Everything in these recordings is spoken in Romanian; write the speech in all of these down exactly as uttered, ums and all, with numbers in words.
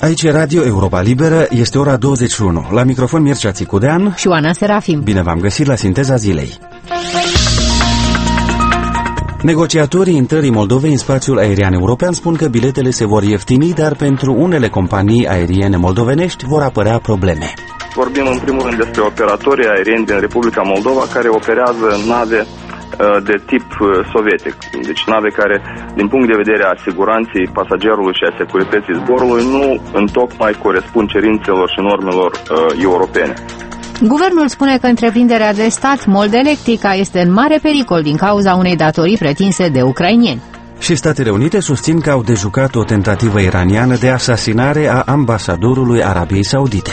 Aici e Radio Europa Liberă, este ora douăzeci și unu. La microfon Mircea Țicudean și Oana Serafim. Bine v-am găsit la Sinteza Zilei. Negociatorii intrării Moldovei în spațiul aerian european spun că biletele se vor ieftini, dar pentru unele companii aeriene moldovenești vor apărea probleme. Vorbim în primul rând despre operatorii aerieni din Republica Moldova care operează nave de tip sovietic. Deci nave care, din punct de vedere a siguranței pasagerului și a securității zborului, nu întocmai corespund cerințelor și normelor uh, europene. Guvernul spune că întreprinderea de stat Moldelectrica este în mare pericol din cauza unei datorii pretinse de ucrainieni. Și Statele Unite susțin că au dejucat o tentativă iraniană de asasinare a ambasadorului Arabiei Saudite.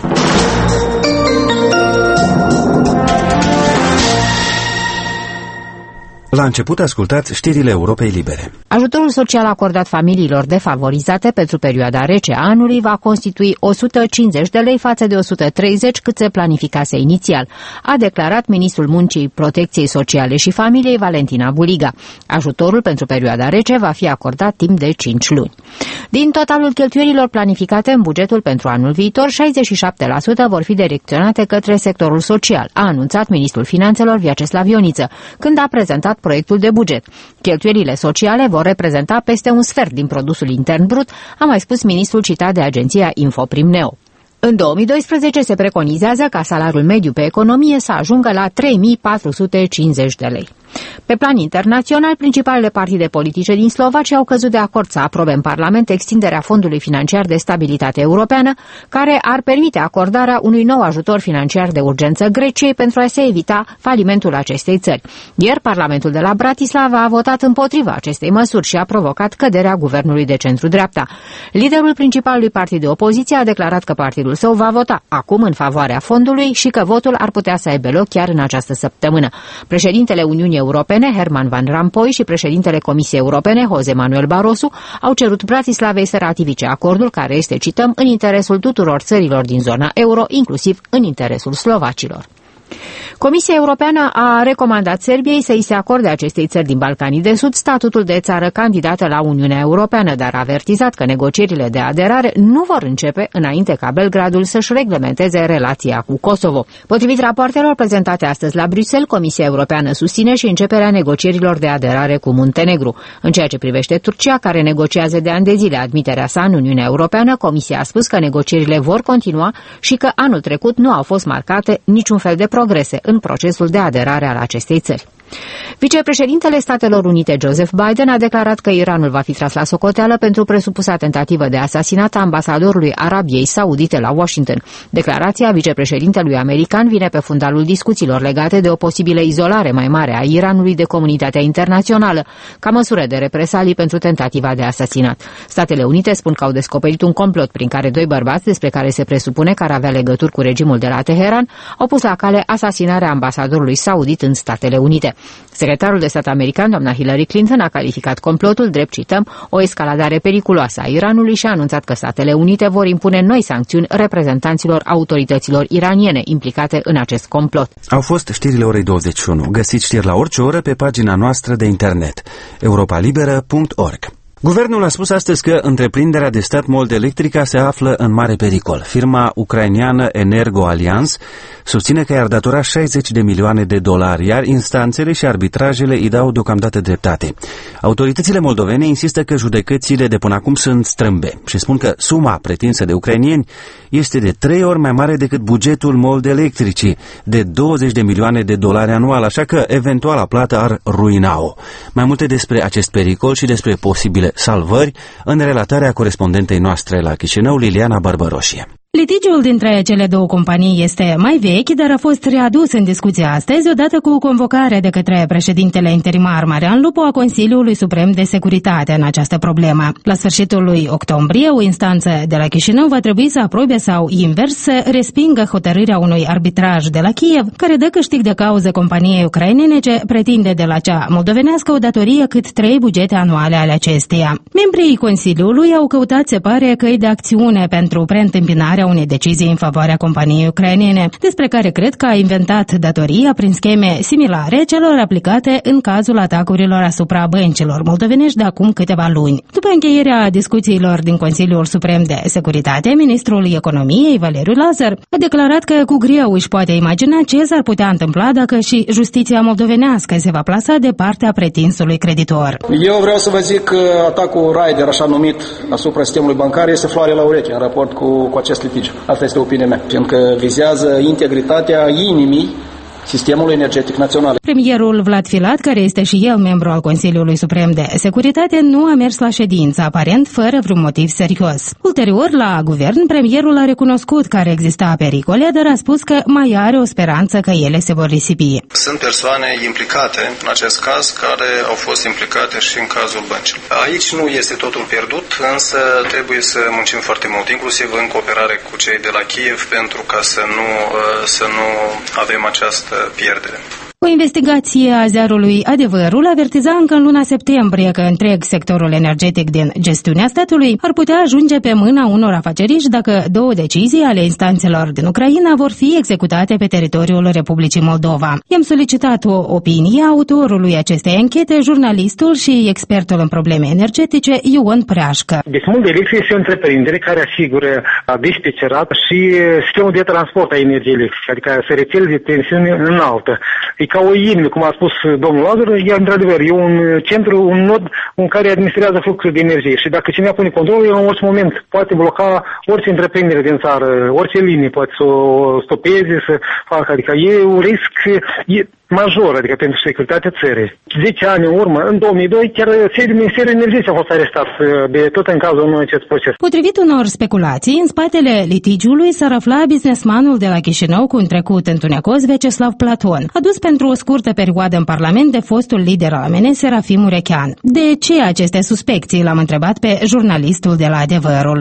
La început ascultați știrile Europei Libere. Ajutorul social acordat familiilor defavorizate pentru perioada rece a anului va constitui o sută cincizeci de lei față de o sută treizeci cât se planificase inițial, a declarat ministrul Muncii, Protecției Sociale și Familiei Valentina Buliga. Ajutorul pentru perioada rece va fi acordat timp de cinci luni. Din totalul cheltuielilor planificate în bugetul pentru anul viitor, șaizeci și șapte la sută vor fi direcționate către sectorul social, a anunțat ministrul Finanțelor Vyacheslav Ioniță, când a prezentat proiectul de buget. Cheltuielile sociale vor reprezenta peste un sfert din produsul intern brut, a mai spus ministrul citat de agenția Infoprim-Neo. În două mii doisprezece se preconizează ca salariul mediu pe economie să ajungă la trei mii patru sute cincizeci de lei. Pe plan internațional, principalele partide politice din Slovacia au căzut de acord să aprobe în Parlament extinderea Fondului Financiar de Stabilitate Europeană, care ar permite acordarea unui nou ajutor financiar de urgență Greciei pentru a se evita falimentul acestei țări. Ieri, Parlamentul de la Bratislava a votat împotriva acestei măsuri și a provocat căderea guvernului de centru-dreapta. Liderul principalului partid de opoziție a declarat că partidul său va vota acum în favoarea fondului și că votul ar putea să aibă loc chiar în această săptămână. Președintele Uniunii Europene, Herman Van Rompuy, și președintele Comisiei Europene, José Manuel Barroso, au cerut Bratislavei să ratifice acordul care este, cităm, în interesul tuturor țărilor din zona euro, inclusiv în interesul slovacilor. Comisia Europeană a recomandat Serbiei să îi se acorde acestei țări din Balcanii de Sud statutul de țară candidată la Uniunea Europeană, dar a avertizat că negocierile de aderare nu vor începe înainte ca Belgradul să-și reglementeze relația cu Kosovo. Potrivit rapoartelor prezentate astăzi la Bruxelles, Comisia Europeană susține și începerea negocierilor de aderare cu Muntenegru. În ceea ce privește Turcia, care negociază de ani de zile admiterea sa în Uniunea Europeană, Comisia a spus că negocierile vor continua și că anul trecut nu au fost marcate niciun fel de progrese în procesul de aderare al acestei țări. Vicepreședintele Statelor Unite, Joseph Biden, a declarat că Iranul va fi tras la socoteală pentru presupusa tentativă de asasinat a ambasadorului Arabiei Saudite la Washington. Declarația vicepreședintelui american vine pe fundalul discuțiilor legate de o posibilă izolare mai mare a Iranului de comunitatea internațională, ca măsură de represalii pentru tentativa de asasinat. Statele Unite spun că au descoperit un complot prin care doi bărbați, despre care se presupune că ar avea legături cu regimul de la Teheran, au pus la cale asasinarea ambasadorului saudit în Statele Unite. Secretarul de stat american, doamna Hillary Clinton, a calificat complotul drept, cităm, o escaladare periculoasă a Iranului și a anunțat că Statele Unite vor impune noi sancțiuni reprezentanților autorităților iraniene implicate în acest complot. Au fost știrile orei douăzeci și unu. Găsiți știri la orice oră pe pagina noastră de internet europa liberă punct org. Guvernul a spus astăzi că întreprinderea de stat Moldelectrica se află în mare pericol. Firma ucraineană Energo Alliance susține că i-ar datora șaizeci de milioane de dolari, iar instanțele și arbitrajele îi dau deocamdată dreptate. Autoritățile moldovene insistă că judecățile de până acum sunt strâmbe și spun că suma pretinsă de ucrainieni este de trei ori mai mare decât bugetul Moldelectricii, de douăzeci de milioane de dolari anual, așa că eventuala plată ar ruina-o. Mai multe despre acest pericol și despre posibile salvări în relatarea corespondentei noastre la Chișinău, Liliana Barbăroșie. Litigiul dintre cele două companii este mai vechi, dar a fost readus în discuție astăzi, odată cu convocarea de către președintele interimar Marian Lupu a Consiliului Suprem de Securitate în această problemă. La sfârșitul lui octombrie, o instanță de la Chișinău va trebui să aprobe sau invers să respingă hotărârea unui arbitraj de la Kiev, care dă câștig de cauză companiei ucrainene ce pretinde de la cea moldovenească o datorie cât trei bugete anuale ale acesteia. Membrii Consiliului au căutat, se pare, căi de acțiune pentru preîntâmpinarea luarea unei decizii în favoarea companiei ucrainene, despre care cred că a inventat datoria prin scheme similare celor aplicate în cazul atacurilor asupra băncilor moldovenești de acum câteva luni. După încheierea discuțiilor din Consiliul Suprem de Securitate, ministrul Economiei, Valeriu Lazar, a declarat că cu greu își poate imagina ce s-ar putea întâmpla dacă și justiția moldovenească se va plasa de partea pretinsului creditor. Eu vreau să vă zic că atacul Raider, așa numit, asupra sistemului bancar este floare la ureche în raport cu, cu acest litigiu. Asta este opinia mea, fiindcă vizează integritatea inimii sistemului energetic național. Premierul Vlad Filat, care este și el membru al Consiliului Suprem de Securitate, nu a mers la ședință, aparent fără vreun motiv serios. Ulterior, la guvern, premierul a recunoscut că ar exista pericole, dar a spus că mai are o speranță că ele se vor risipi. Sunt persoane implicate în acest caz care au fost implicate și în cazul băncilor. Aici nu este totul pierdut, însă trebuie să muncim foarte mult, inclusiv în cooperare cu cei de la Kiev, pentru ca să nu, să nu avem această pierdere. O investigație a ziarului Adevărul avertiza încă în luna septembrie că întreg sectorul energetic din gestiunea statului ar putea ajunge pe mâna unor afaceriști dacă două decizii ale instanțelor din Ucraina vor fi executate pe teritoriul Republicii Moldova. I-am solicitat o opinie autorului acestei anchete, jurnalistul și expertul în probleme energetice, Ion Preașcă. Deci Mult Electric este o întreprindere care asigură dispecerat și sistemul de transport a energiei electrice, adică rețele de tensiune înaltă. E ca o inimă, cum a spus domnul Lazar, e într-adevăr, e un centru, un nod în care administrează fluxul de energie și dacă cineva pune controlul, în orice moment poate bloca orice întreprindere din țară, orice linie poate să o stopeze, să facă, adică e un risc e major, adică pentru securitatea țării. zece ani în urmă, în două mii doi, chiar sediul Ministerului Energiei a fost arestat de tot în cazul unui acest proces. Potrivit unor speculații, în spatele litigiului s-ar afla businessmanul de la Chișinău cu un trecut întunecos, Vyacheslav Platon, adus pentru o scurtă perioadă în Parlament de fostul lider al M N, Serafim Urechean. De ce aceste suspecții? L-am întrebat pe jurnalistul de la Adevărul.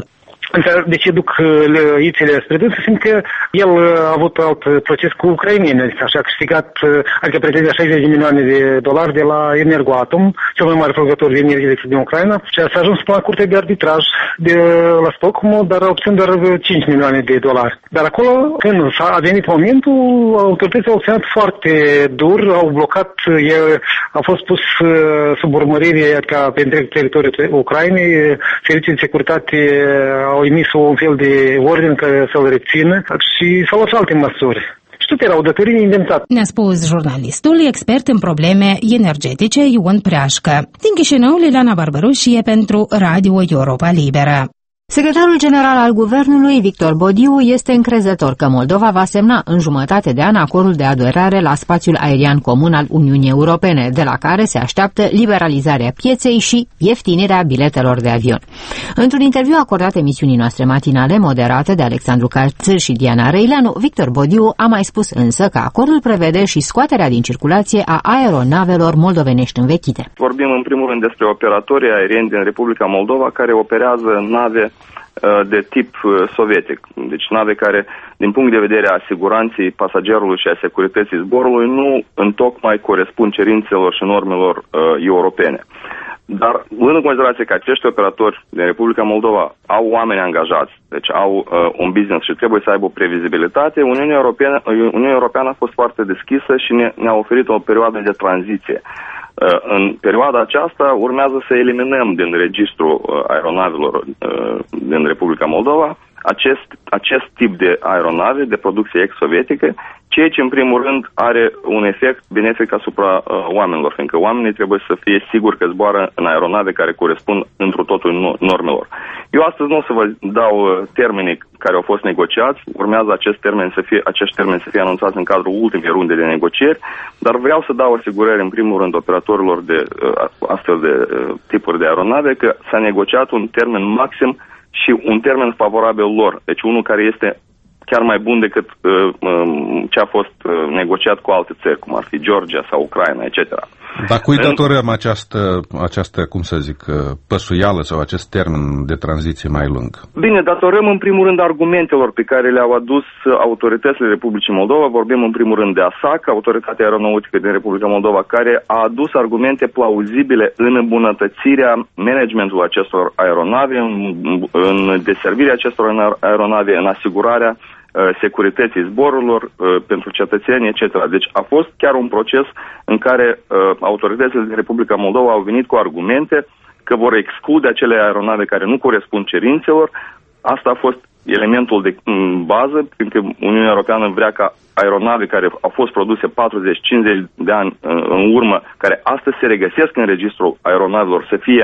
De ce duc ițele spre dânsul? Fiindcă el a avut alt proces cu ucraineni, așa a câștigat, adică pretindea șaizeci de milioane de dolari de la Energoatom, cel mai mare producător de energie electrică din Ucraina, și s-a ajuns până la curte de arbitraj de la Stockholm, dar a obținut doar cinci milioane de dolari. Dar acolo, când a venit momentul, autoritățile au obținut foarte dur, au blocat, el a fost pus sub urmărire, adică pe întreg teritoriul Ucrainei, serviciile de securitate au emis un fel de ordin care să-l rețină și s-au luat alte măsuri. Și tot erau datorii inventate. Ne-a spus jurnalistul, expert în probleme energetice, Ion Preașcă. Din Chișinău, Liliana Barbaroșie pentru Radio Europa Liberă. Secretarul general al guvernului, Victor Bodiu, este încrezător că Moldova va semna în jumătate de an acordul de aderare la spațiul aerian comun al Uniunii Europene, de la care se așteaptă liberalizarea pieței și ieftinirea biletelor de avion. Într-un interviu acordat emisiunii noastre matinale, moderate de Alexandru Carțâr și Diana Răileanu, Victor Bodiu a mai spus însă că acordul prevede și scoaterea din circulație a aeronavelor moldovenești învechite. Vorbim în primul rând despre operatorii aerieni din Republica Moldova care operează nave de tip sovietic. Deci nave care, din punct de vedere a siguranței pasagerului și a securității zborului, nu întocmai corespund cerințelor și normelor uh, europene. Dar, luând în considerație că acești operatori din Republica Moldova au oameni angajați, deci au uh, un business și trebuie să aibă o previzibilitate, Uniunea Europeană, Uniunea Europeană a fost foarte deschisă și ne, ne-a oferit o perioadă de tranziție. Uh, în perioada aceasta urmează să eliminăm din registrul uh, aeronavelor uh, din Republica Moldova acest, acest tip de aeronave de producție ex-sovietică, ceea ce în primul rând are un efect benefic asupra uh, oamenilor, fiindcă oamenii trebuie să fie siguri că zboară în aeronave care corespund întru totul normelor. Eu astăzi nu o să vă dau uh, termenii care au fost negociați, urmează acest termen să fie, acești termeni să fie anunțați în cadrul ultimei runde de negocieri, dar vreau să dau asigurări în primul rând operatorilor de uh, astfel de uh, tipuri de aeronave că s-a negociat un termen maxim și un termen favorabil lor, deci unul care este chiar mai bun decât uh, um, ce a fost uh, negociat cu alte țări, cum ar fi Georgia sau Ucraina, et cetera. Dar cui datorăm această, această, cum să zic, păsuială sau acest termen de tranziție mai lung? Bine, datorăm în primul rând argumentelor pe care le-au adus autoritățile Republicii Moldova. Vorbim în primul rând de A S A C, Autoritatea Aeronautică din Republica Moldova, care a adus argumente plauzibile în îmbunătățirea managementului acestor aeronave, în, în deservirea acestor aeronave, în asigurarea securității zborurilor pentru cetățeni, et cetera. Deci a fost chiar un proces în care autoritățile din Republica Moldova au venit cu argumente că vor exclude acele aeronave care nu corespund cerințelor. Asta a fost elementul de bază, pentru că Uniunea Europeană vrea ca aeronave care au fost produse patruzeci cincizeci de ani în urmă, care astăzi se regăsesc în registrul aeronavelor, să fie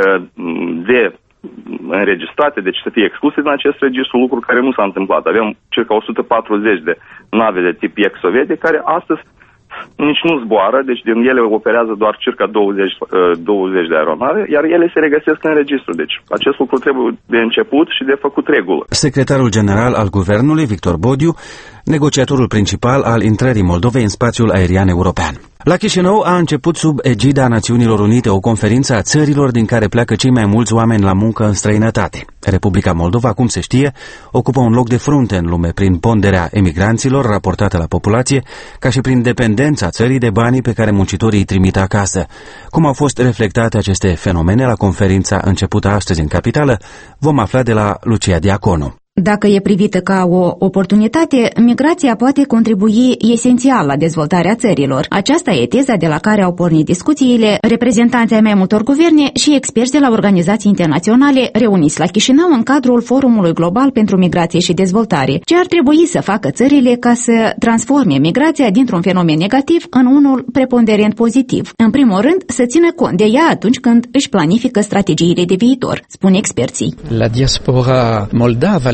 de înregistrate, deci să fie excluse din acest registru, lucru care nu s-a întâmplat. Avem circa o sută patruzeci de nave de tip ex-soviete care astăzi nici nu zboară, deci din ele operează doar circa douăzeci, douăzeci de aeronave, iar ele se regăsesc în registru. Deci acest lucru trebuie de început și de făcut regulă. Secretarul general al Guvernului, Victor Bodiu, negociatorul principal al intrării Moldovei în spațiul aerian european. La Chișinău a început sub egida Națiunilor Unite o conferință a țărilor din care pleacă cei mai mulți oameni la muncă în străinătate. Republica Moldova, cum se știe, ocupă un loc de frunte în lume prin ponderea emigranților raportată la populație, ca și prin dependența țării de banii pe care muncitorii îi trimit acasă. Cum au fost reflectate aceste fenomene la conferința începută astăzi în capitală, vom afla de la Lucia Diaconu. Dacă e privită ca o oportunitate, migrația poate contribui esențial la dezvoltarea țărilor. Aceasta e teza de la care au pornit discuțiile reprezentanții ai mai multor guverne și experți de la organizații internaționale reuniți la Chișinău în cadrul Forumului Global pentru Migrație și Dezvoltare. Ce ar trebui să facă țările ca să transforme migrația dintr-un fenomen negativ în unul preponderent pozitiv? În primul rând, să țină cont de ea atunci când își planifică strategiile de viitor, spun experții. La diaspora moldavă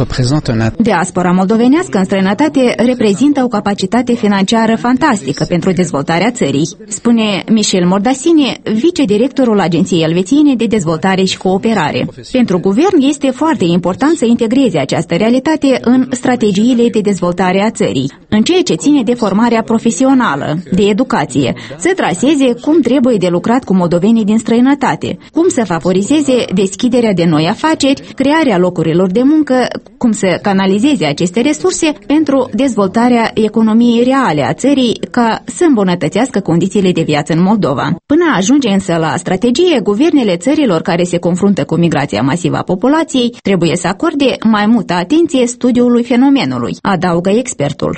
Diaspora moldovenească în străinătate reprezintă o capacitate financiară fantastică pentru dezvoltarea țării, spune Michel Mordasine, vicedirectorul Agenției Elvețiene de Dezvoltare și Cooperare. Pentru guvern este foarte important să integreze această realitate în strategiile de dezvoltare a țării, în ceea ce ține de formarea profesională, de educație, să traseze cum trebuie de lucrat cu moldovenii din străinătate, cum să favorizeze deschiderea de noi afaceri, crearea locurilor de muncă, cum să canalizeze aceste resurse pentru dezvoltarea economiei reale a țării ca să îmbunătățească condițiile de viață în Moldova. Până ajunge însă la strategie, guvernele țărilor care se confruntă cu migrația masivă a populației trebuie să acorde mai multă atenție studiului fenomenului, adaugă expertul.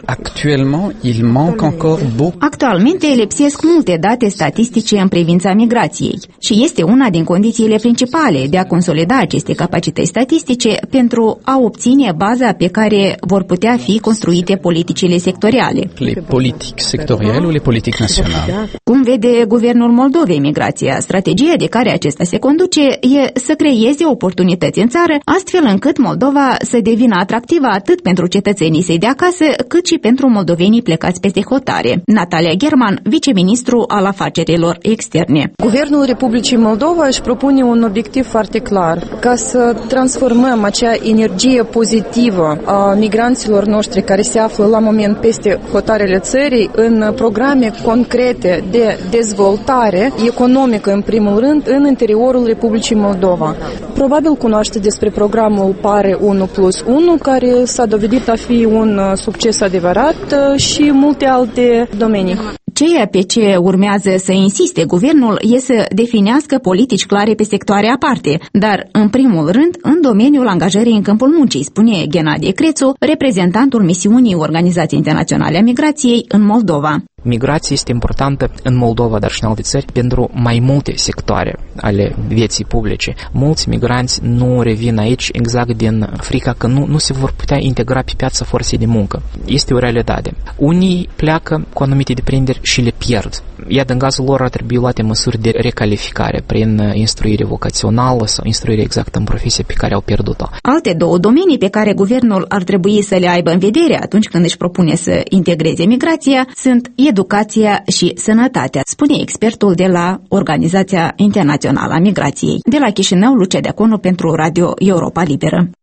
Actualmente lipsesc multe date statistice în privința migrației și este una din condițiile principale de a consolida aceste capacități statistice pentru a obține baza pe care vor putea fi construite politicile sectoriale. Le politici sectoriale, le politici naționale. Cum vede Guvernul Moldovei migrația? Strategia de care acesta se conduce e să creeze oportunități în țară, astfel încât Moldova să devină atractivă atât pentru cetățenii săi de acasă, cât și pentru moldovenii plecați peste hotare. Natalia German, viceministru al afacerilor externe. Guvernul Republicii Moldova își propune un obiectiv foarte clar, ca să transformăm acea energie pozitivă a migranților noștri care se află la moment peste hotarele țării în programe concrete de dezvoltare economică, în primul rând, în interiorul Republicii Moldova. Probabil cunoaște despre programul PARE unu plus unu, care s-a dovedit a fi un succes adevărat, și multe alte domenii. Ceea pe ce urmează să insiste guvernul e să definească politici clare pe sectoare aparte, dar, în primul rând, în domeniul angajării în câmpul muncii, spune Ghenadie Crețu, reprezentantul misiunii Organizației Internaționale a Migrației în Moldova. Migrația este importantă în Moldova, dar și în alte țări, pentru mai multe sectoare ale vieții publice. Mulți migranți nu revin aici exact din frica că nu, nu se vor putea integra pe piața forței de muncă. Este o realitate. Unii pleacă cu anumite deprinderi și le pierd. Iată, în cazul lor ar trebui luate măsuri de recalificare prin instruire vocațională sau instruire exactă în profesie pe care au pierdut-o. Alte două domenii pe care guvernul ar trebui să le aibă în vedere atunci când își propune să integreze migrația sunt educația și sănătatea, spune expertul de la Organizația Internațională a Migrației. De la Chișinău, Lucia Diaconu pentru Radio Europa Liberă.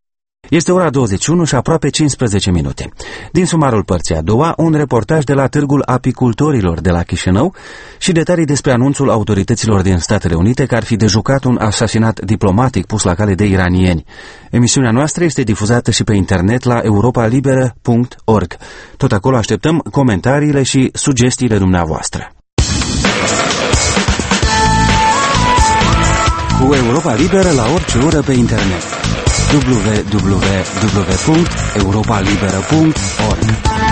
Este ora douăzeci și unu și aproape cincisprezece minute. Din sumarul părții a doua, un reportaj de la Târgul Apicultorilor de la Chișinău și detalii despre anunțul autorităților din Statele Unite că ar fi dejucat un asasinat diplomatic pus la cale de iranieni. Emisiunea noastră este difuzată și pe internet la europa liberă punct org. Tot acolo așteptăm comentariile și sugestiile dumneavoastră. Cu Europa Liberă la orice oră pe internet. w w w punct europa liberă punct org.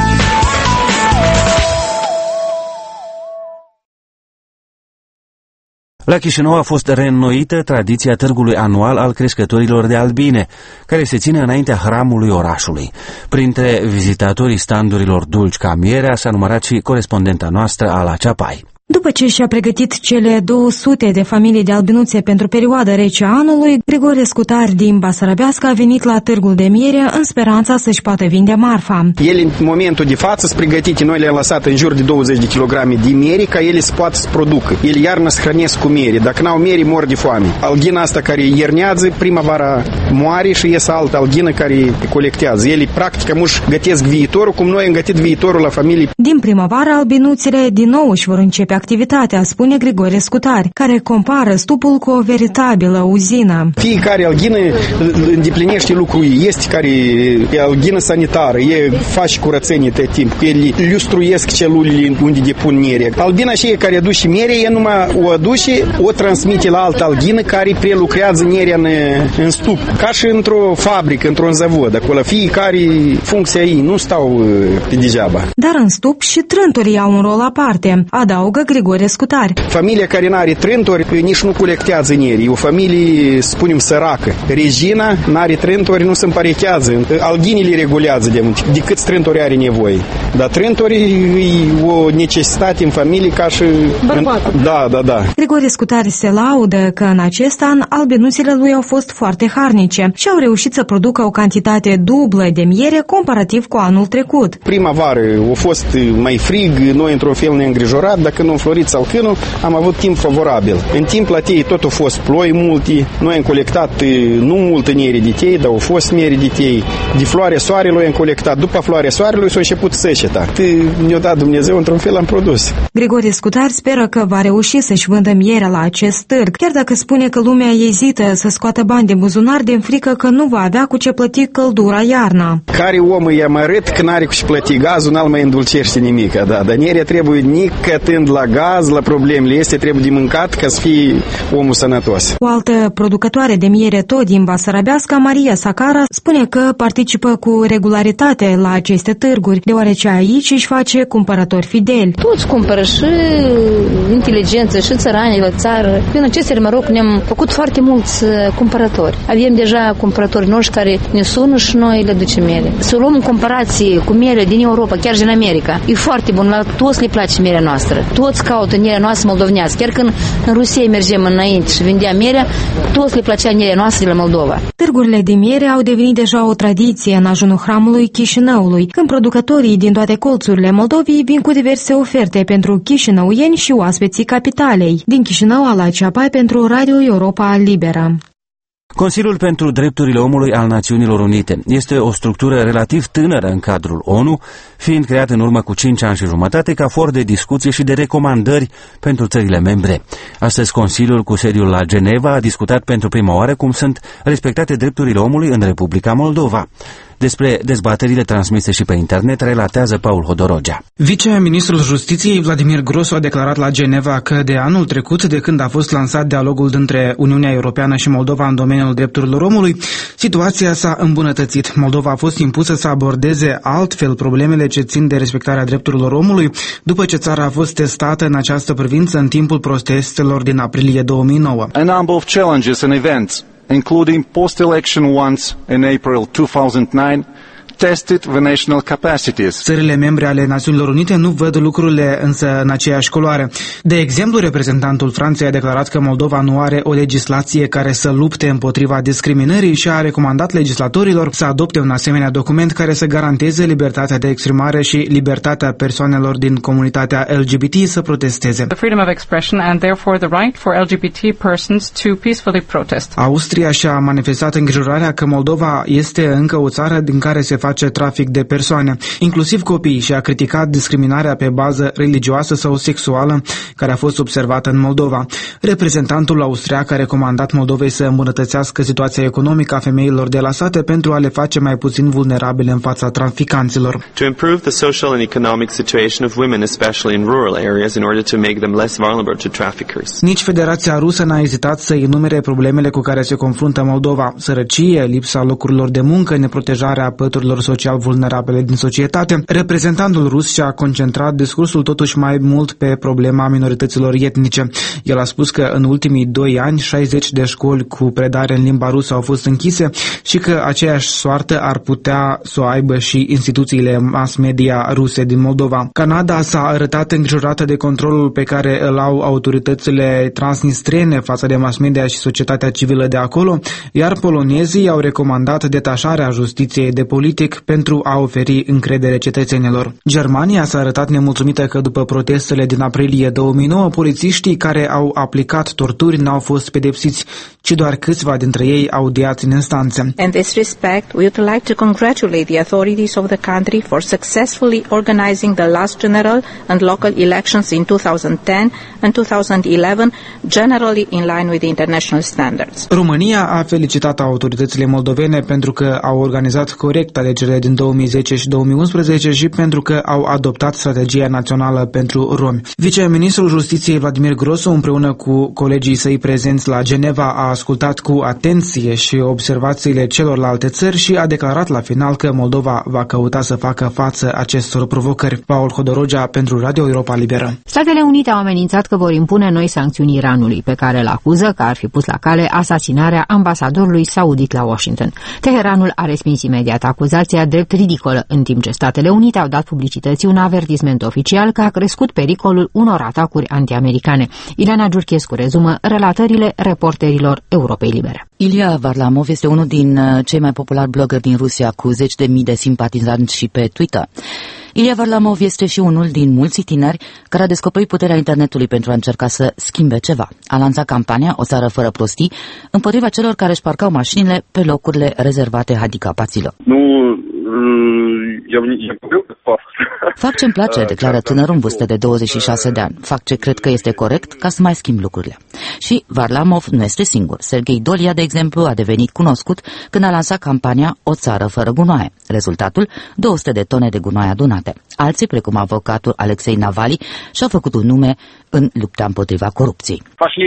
La Chișinău a fost reînnoită tradiția târgului anual al crescătorilor de albine, care se ține înaintea hramului orașului. Printre vizitatorii standurilor dulci ca mierea s-a numărat și corespondenta noastră, Ala Ceapai. După ce și-a pregătit cele două sute de familii de albinuțe pentru perioada rece a anului, Grigore Scutar din Basarabească a venit la târgul de miere în speranța să-și poată vinde marfa. Ele, în momentul de față, sunt pregătite. Noi le-am lăsat în jur de douăzeci de kilograme de miere ca ele să poată să producă. Ele iarnă se hrănesc cu miere. Dacă n-au miere, mor de foame. Alghina asta care iernează, primăvara moare și iese altă alghină care colectează. Ele, practic, își gătesc viitorul, cum noi am gătit viitorul la familie. Din primăvară, albinuțele din nou își vor începe activitatea, spune Grigore Scutar, care compară stupul cu o veritabilă uzină. Fiecare alghină îndeplinește lucrul ei. Este care e alghină sanitară, e face curățenie tot timpul, ele lustruiesc celulele unde depun miere. Albina și e care aduce miere, e numai o aduce, o transmite la altă alghină care prelucrează mierea în, în stup. Ca și într-o fabrică, într-un zavod. Acolo fiecare funcția ei, nu stau pe degeaba. Dar în stup și trântorii au un rol aparte, adaugă Grigore Scutar. Familia care n-are trântori nici nu colectează miere. E o familie, spunem, săracă. Regina n-are trântori, nu se împarechează. Alghinile regulează de, de câți trântori are nevoie. Dar trântorii e o necesitate în familie ca și... Bărbatul. Da, da, da. Grigore Scutar se laudă că în acest an albinuțele lui au fost foarte harnice și au reușit să producă o cantitate dublă de miere comparativ cu anul trecut. Primăvară a fost mai frig, noi într-un fel ne îngrijorat, dacă nu florit salcânul, am avut timp favorabil. În timp la tei tot au fost ploi multe, noi am colectat nu multă miere de tei, dar au fost miere de tei. De floare soarelui am colectat, după floare soarelui s-a început seceta. Ne-a dat Dumnezeu, într-un fel am produs. Grigore Scutar speră că va reuși să-și vândă mierea la acest târg, chiar dacă spune că lumea ezită să scoată bani de buzunar din frică că nu va avea cu ce plăti căldura iarna. Care om îi amărât că n-are cu ce plăti gazul, n-al mai îndulcește nimic, da, dar mierea trebuie nicătând la gaz, la problemele este, trebuie de mâncat ca să fie omul sănătos. O altă producătoare de miere tot din Basarabească, Maria Sacara, spune că participă cu regularitate la aceste târguri, deoarece aici își face cumpărători fideli. Toți cumpără, și inteligență, și țărani la țară. Prin aceste măroc ne-am făcut foarte mulți cumpărători. Avem deja cumpărători noștri care ne sună și noi le ducem miere. Să luăm în comparație cu miere din Europa, chiar și din America. E foarte bun, la toți le place mierea noastră. Toți caută mierea noastră moldovnească. Chiar când în Rusia mergem înainte și vindeam mierea, toți le plăcea mierea noastră de la Moldova. Târgurile de miere au devenit deja o tradiție în ajunul hramului Chișinăului, când producătorii din toate colțurile Moldovei vin cu diverse oferte pentru chișinăuieni și oaspeții capitalei. Din Chișinău, Ala Ceapai pentru Radio Europa Liberă. Consiliul pentru Drepturile Omului al Națiunilor Unite este o structură relativ tânără în cadrul ONU, fiind creat în urmă cu cinci ani și jumătate ca for de discuție și de recomandări pentru țările membre. Astăzi, Consiliul cu sediul la Geneva a discutat pentru prima oară cum sunt respectate drepturile omului în Republica Moldova. Despre dezbaterile transmise și pe internet relatează Paul Hodorogea. Viceministrul Justiției Vladimir Grosu a declarat la Geneva că de anul trecut, de când a fost lansat dialogul dintre Uniunea Europeană și Moldova în domeniul drepturilor omului, situația s-a îmbunătățit. Moldova a fost impusă să abordeze altfel problemele ce țin de respectarea drepturilor omului, după ce țara a fost testată în această privință în timpul protestelor din aprilie două mii nouă. A number of challenges and events, including post-election ones in April two thousand nine, tested the national capacities. Țările membre ale Națiunilor Unite nu văd lucrurile însă în aceeași culoare. De exemplu, reprezentantul Franței a declarat că Moldova nu are o legislație care să lupte împotriva discriminării și a recomandat legislatorilor să adopte un asemenea document care să garanteze libertatea de exprimare și libertatea persoanelor din comunitatea L G B T să protesteze. The freedom of expression and therefore the right for L G B T persons to peacefully protest. Austria și-a manifestat îngrijorarea că Moldova este încă o țară din care se face trafic de persoane, inclusiv copii, și a criticat discriminarea pe bază religioasă sau sexuală care a fost observată în Moldova. Reprezentantul austriac a recomandat Moldovei să îmbunătățească situația economică a femeilor delasate pentru a le face mai puțin vulnerabile în fața traficanților. To improve the social and economic situation of women, especially in rural areas, in order to make them less vulnerable to traffickers. Nici Federația Rusă n-a ezitat să enumere problemele cu care se confruntă Moldova: sărăcie, lipsa locurilor de muncă, neprotejarea păturilor social vulnerabile din societate. Reprezentantul rus și-a concentrat discursul totuși mai mult pe problema minorităților etnice. El a spus că în ultimii doi ani șaizeci de școli cu predare în limba rusă au fost închise și că aceeași soartă ar putea să o aibă și instituțiile mass media ruse din Moldova. Canada s-a arătat îngrijorată de controlul pe care îl au autoritățile transnistrene față de mass media și societatea civilă de acolo, iar polonezii au recomandat detașarea justiției de politic pentru a oferi încredere cetățenilor. Germania s-a arătat nemulțumită că după protestele din aprilie două mii nouă, polițiștii care au aplicat torturi n-au fost pedepsiți, ci doar câțiva dintre ei audiați în instanțe. In this respect, we would like to congratulate the authorities of the country for successfully organizing the last general and local elections in two thousand ten and two thousand eleven, generally in line with the international standards. România a felicitat autoritățile moldovene pentru că au organizat corect alegerile din două mii zece și două mii unsprezece și pentru că au adoptat strategia națională pentru romi. Viceministrul Justiției Vladimir Grosu, împreună cu colegii săi prezenți la Geneva, a ascultat cu atenție și observațiile celorlalte țări și a declarat la final că Moldova va căuta să facă față acestor provocări. Paul Hodorogea pentru Radio Europa Liberă. Statele Unite au amenințat că vor impune noi sancțiuni Iranului, pe care îl acuză că ar fi pus la cale asasinarea ambasadorului saudit la Washington. Teheranul a respins imediat acuzația drept ridicolă, în timp ce Statele Unite au dat publicității un avertisment oficial că a crescut pericolul unor atacuri antiamericane. Ileana Giurchescu rezumă relatările reporterilor Europei Libere. Ilia Varlamov este unul din cei mai populari blogeri din Rusia, cu zeci de mii de simpatizanți și pe Twitter. Ilia Varlamov este și unul din mulți tineri care a descoperit puterea internetului pentru a încerca să schimbe ceva. A lansat campania O țară fără prostii împotriva celor care își parcau mașinile pe locurile rezervate handicapaților. Nu, eu, eu Fac ce-mi place, declară tânărul în vârstă de douăzeci și șase de ani. Fac ce cred că este corect ca să mai schimb lucrurile. Și Varlamov nu este singur. Serghei Dolia, de exemplu, a devenit cunoscut când a lansat campania O țară fără gunoaie. Rezultatul? două sute de tone de gunoaie adunate. Alții, precum avocatul Alexei Navalny, și-au făcut un nume în lupta împotriva corupției.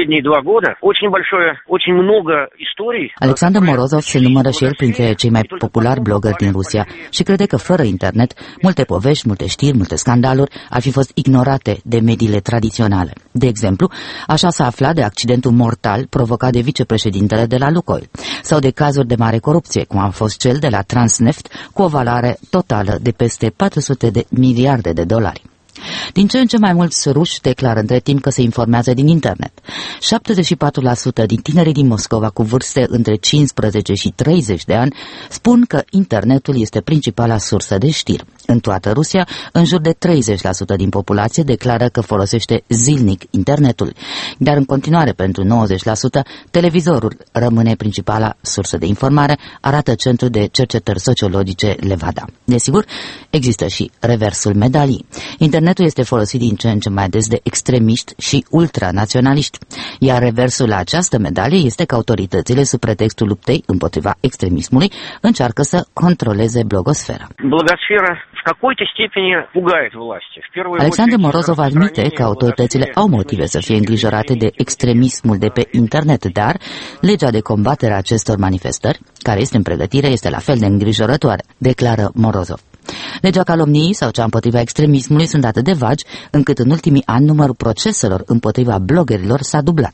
Alexander Morozov se numără și el printre cei mai populari blogări din Rusia și crede că fără internet multe povești, multe știri, multe scandaluri ar fi fost ignorate de mediile tradiționale. De exemplu, așa s-a aflat de accidentul mortal provocat de vicepreședintele de la Lukoil sau de cazuri de mare corupție, cum a fost cel de la Transneft, cu o valoare totală de peste patru sute de miliarde de dolari. Din ce în ce mai mulți ruși declară între timp că se informează din internet. șaptezeci și patru la sută din tinerii din Moscova cu vârste între cincisprezece și treizeci de ani spun că internetul este principala sursă de știri. În toată Rusia, în jur de treizeci la sută din populație declară că folosește zilnic internetul, dar în continuare pentru nouăzeci la sută televizorul rămâne principala sursă de informare, arată Centrul de Cercetări Sociologice Levada. Desigur, există și reversul medalii. Internetul este folosit din ce în ce mai des de extremiști și ultranaționaliști, iar reversul la această medalie este că autoritățile, sub pretextul luptei împotriva extremismului, încearcă să controleze blogosfera. Alexander Morozov admite că autoritățile au motive să fie îngrijorate de extremismul de pe internet, dar legea de combatere a acestor manifestări, care este în pregătire, este la fel de îngrijorătoare, declară Morozov. Legea calomniei sau cea împotriva extremismului sunt atât de vagi, încât în ultimii ani numărul proceselor împotriva bloggerilor s-a dublat.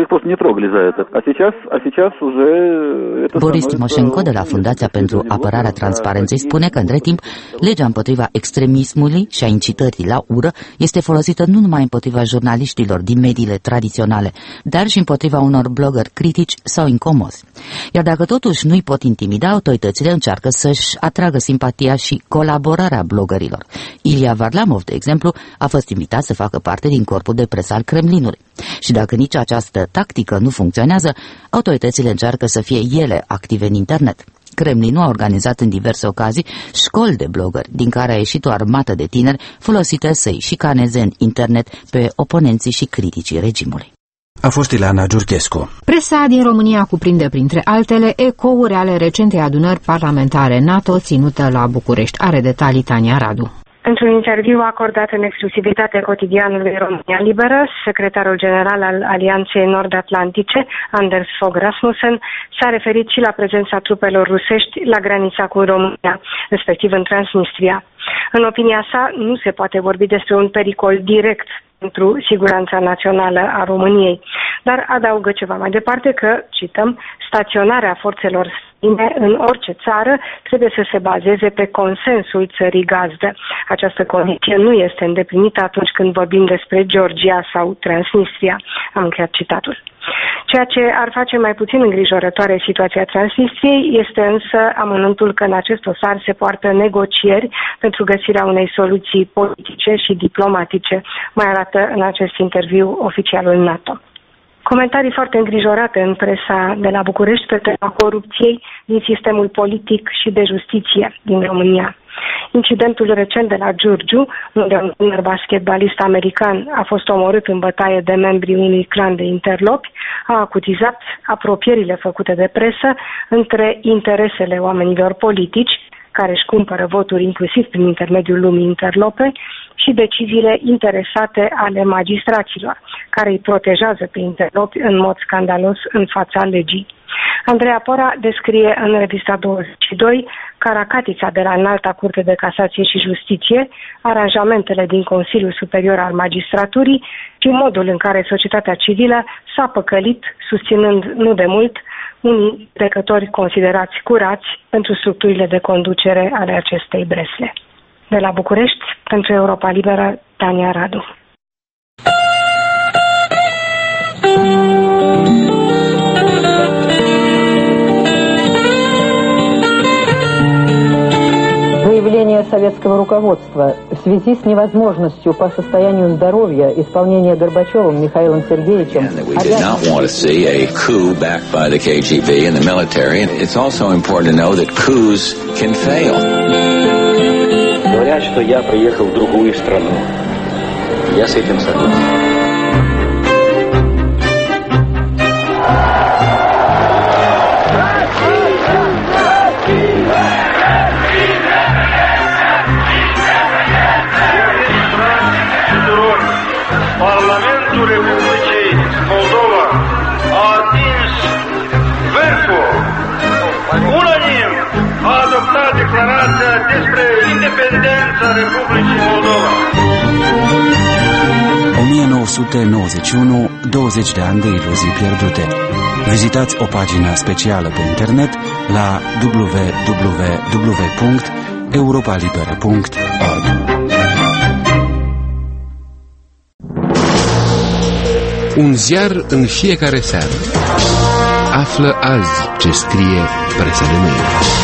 Boris Timoșenko de la Fundația pentru Apărarea Transparenței spune că, între timp, legea împotriva extremismului și a incitării la ură este folosită nu numai împotriva jurnaliștilor din mediile tradiționale, dar și împotriva unor bloggeri critici sau incomozi. Iar dacă totuși nu-i pot intimida, autoritățile încearcă să-și atragă simpatia și colaborarea bloggerilor. Ilia Varlamov, de exemplu, a fost invitat să facă parte din corpul de presă al Kremlinului. Și dacă nici această tactică nu funcționează, autoritățile încearcă să fie ele active în internet. Kremlinul a organizat în diverse ocazii școli de blogări, din care a ieșit o armată de tineri folosite să-i șicaneze în internet pe oponenții și criticii regimului. A fost Ileana Giurchescu. Presa din România cuprinde, printre altele, ecouri ale recentei adunări parlamentare NATO ținută la București. Are detalii Tania Radu. Într-un interviu acordat în exclusivitate cotidianului România Liberă, secretarul general al Alianței Nord-Atlantice, Anders Fogh Rasmussen, s-a referit și la prezența trupelor rusești la granița cu România, respectiv în Transnistria. În opinia sa, nu se poate vorbi despre un pericol direct pentru siguranța națională a României, dar adaugă ceva mai departe că, cităm, staționarea forțelor străine în orice țară trebuie să se bazeze pe consensul țării gazdă. Această condiție nu este îndeplinită atunci când vorbim despre Georgia sau Transnistria. Am încheiat citatul. Ceea ce ar face mai puțin îngrijorătoare situația Transnistriei este însă amănuntul că în acest dosar se poartă negocieri pentru găsirea unei soluții politice și diplomatice, mai arată în acest interviu oficialul NATO. Comentarii foarte îngrijorate în presa de la București pe tema corupției din sistemul politic și de justiție din România. Incidentul recent de la Giurgiu, unde un tânăr basketbalist american a fost omorât în bătaie de membrii unui clan de interlopi, a acuzat apropierile făcute de presă între interesele oamenilor politici, care își cumpără voturi inclusiv prin intermediul lumii interlope, și deciziile interesate ale magistraților, care îi protejează pe interlopi în mod scandalos în fața legii. Andreea Pora descrie în revista douăzeci și doi caracatița de la Înalta Curte de Casație și Justiție, aranjamentele din Consiliul Superior al Magistraturii și modul în care societatea civilă s-a păcălit, susținând nu de mult unii trecători considerați curați pentru structurile de conducere ale acestei bresle. De la București, pentru Europa Liberă, Tania Radu. Заявление советского руководства в связи с невозможностью по состоянию здоровья исполнения Горбачевым Михаилом Сергеевичем. We did not want to see a coup backed by the K G B and the military. It's also important to know that coups can fail. Говорят, что я приехал в другую страну. Я с этим согласен. Parlamentul Republicii Moldova a atins vârful. Unanim a adoptat declarația despre independența Republicii Moldova. o mie nouă sute nouăzeci și unu, douăzeci de ani de iluzii pierdute. Vizitați o pagină specială pe internet la w w w punct europa liberă punct org. Un ziar în fiecare seară. Află azi ce scrie presa de mâine.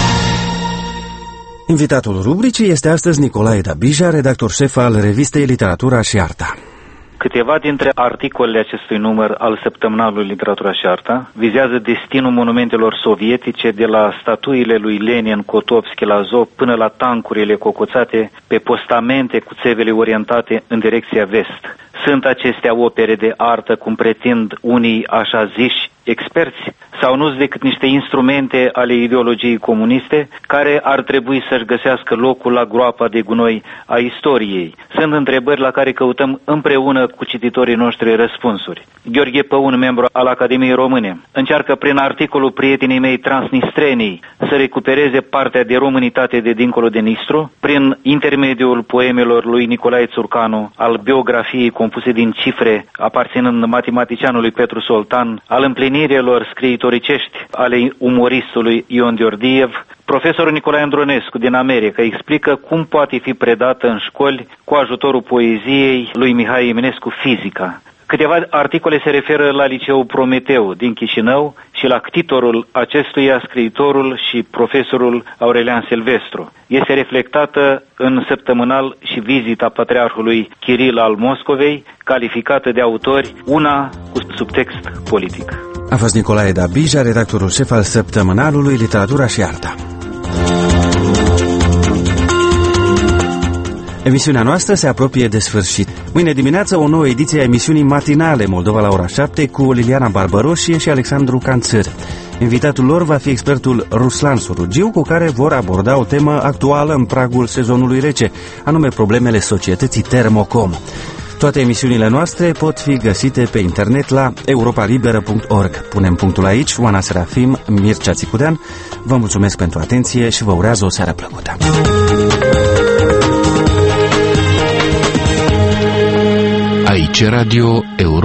Invitatul rubricii este astăzi Nicolae Dabija, redactor șef al revistei Literatura și Arta. Câteva dintre articolele acestui număr al săptămânalului Literatura și Arta vizează destinul monumentelor sovietice, de la statuile lui Lenin, Kotovski la Azov până la tancurile cocoțate pe postamente cu țevele orientate în direcția vest. Sunt acestea opere de artă, cum pretind unii așa ziși experți, sau nu sunt decât niște instrumente ale ideologiei comuniste care ar trebui să-și găsească locul la groapa de gunoi a istoriei? Sunt întrebări la care căutăm împreună cu cititorii noștri răspunsuri. Gheorghe Păun, membru al Academiei Române, încearcă prin articolul prietenii mei transnistrenii să recupereze partea de românitate de dincolo de Nistru, prin intermediul poemelor lui Nicolae Țurcanu, al biografiei compuse din cifre aparținând matematicianului Petru Soltan, al împlinirilor scriitoricești ale umoristului Ion Diordiev. Profesorul Nicolae Andronescu din America explică cum poate fi predată în școli cu ajutorul poeziei lui Mihai Eminescu fizica. Câteva articole se referă la Liceul Prometeu din Chișinău și la ctitorul acestuia, scriitorul și profesorul Aurelian Silvestru. Este reflectată în săptămânal și vizita patriarhului Chiril al Moscovei, calificată de autori una cu subtext politic. A fost Nicolae Dabija, redactorul șef al săptămânalului Literatura și Arta. Emisiunea noastră se apropie de sfârșit. Mâine dimineață o nouă ediție a emisiunii matinale Moldova la ora șapte cu Liliana Barbăroșie și Alexandru Canțăr. Invitatul lor va fi expertul Ruslan Surugiu, cu care vor aborda o temă actuală în pragul sezonului rece, anume problemele societății Termocom. Toate emisiunile noastre pot fi găsite pe internet la europa liberă punct org. Punem punctul aici. Oana Serafim, Mircea Țicudean, vă mulțumesc pentru atenție și vă urează o seară plăcută. Aici Radio Euro.